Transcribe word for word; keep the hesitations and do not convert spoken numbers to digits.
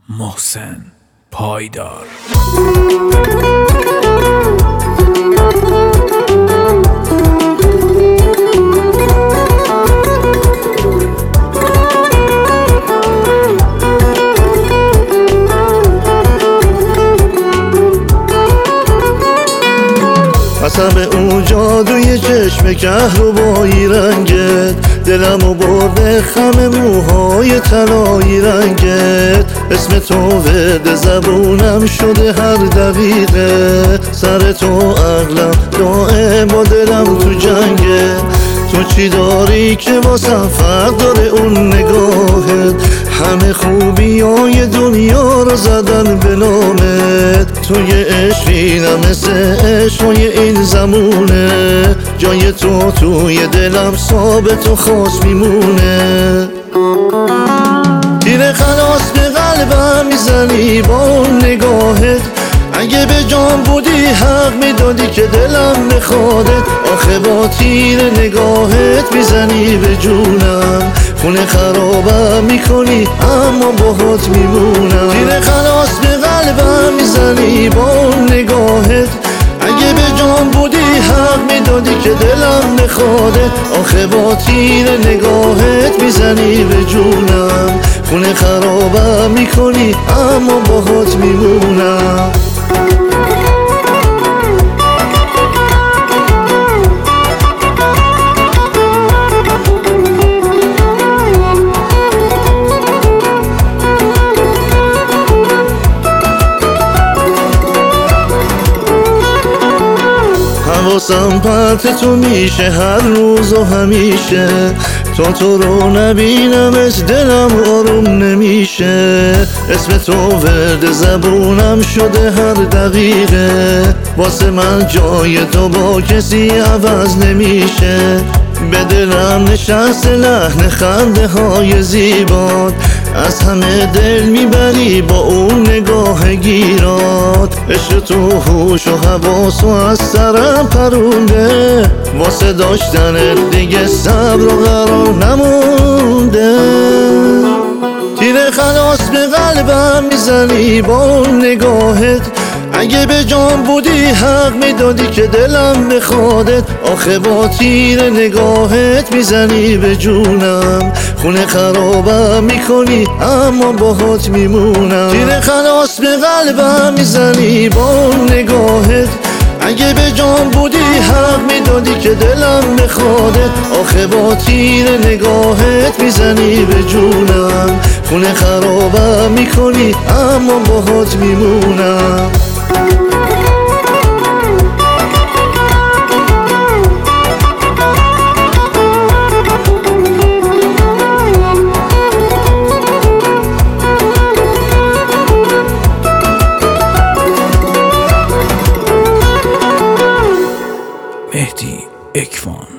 محسن پایدار. قسم اون جادوی چشم کهربایی رنگت، دلمو برده خم موهای طلایی رنگت. اسم تو ورد زبونم شده هر دقیقه، سر تو عقلم دائم با دلم تو جنگه. تو چی داری که واسم فرق داره اون نگاهت؟ همه خوبی های دنیا رو زدن به نامت. تو یه عشقی نه مثل عشقای این زمونه، جای تو توی دلم ثابت و خاص میمونه. تیر خلاص به قلبم میزنی با اون نگاهت، اگه به جان بودی حق میدادی که دلم بخوادت. آخه با تیر نگاهت میزنی به جونم، خونه خرابم میکنی اما باهات میمونم. تیر خلاص به قلبم میزنی با اون نگاهت، اگه به جان بودی حق میدادی که دلم بخوادت. آخه با تیر نگاهت میزنی به جونم، خونه خرابم میکنی اما باهات میمونم. حواسم پرت تو میشه هر روز و همیشه، تا تو رو نبینم از دلم آروم نمیشه. اسم تو ورد زبونم شده هر دقیقه، واسه من جای تو با کسی عوض نمیشه. به دلم نشست لحن خنده های زیبات، از همه دل میبری با اون نگاه گیرات. عشق تو هوش و حواس و از سرم پرونده، واسه داشتن دیگه صبر و قرار نمونده. تیر خلاص به قلبم میزنی با اون نگاهت، اگه به جان بودی حق میدادی که دلم بخوادت. آخه با تیر نگاهت میزنی به جونم، خونه خرابم میکنی اما باهات میمونم. تیر خلاص به قلبم میزنی با اون نگاهت، اگه به جان بودی حق میدادی که دلم بخوادت. آخه با تیر نگاهت میزنی به جونم، خونه خرابم میکنی اما باهات میمونم. مهدی اکوان.